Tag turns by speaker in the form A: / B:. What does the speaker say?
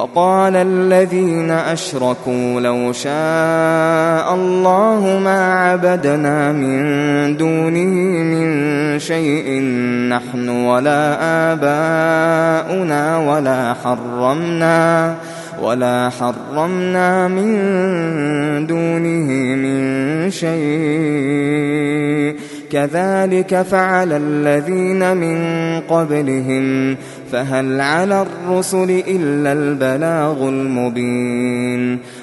A: وقال الذين أشركوا لو شاء الله ما عبدنا من دونه من شيء نحن ولا آباؤنا ولا حرمنا من دونه من شيء كذلك فعل الذين من قبلهم فهل على الرسل إلا البلاغ المبين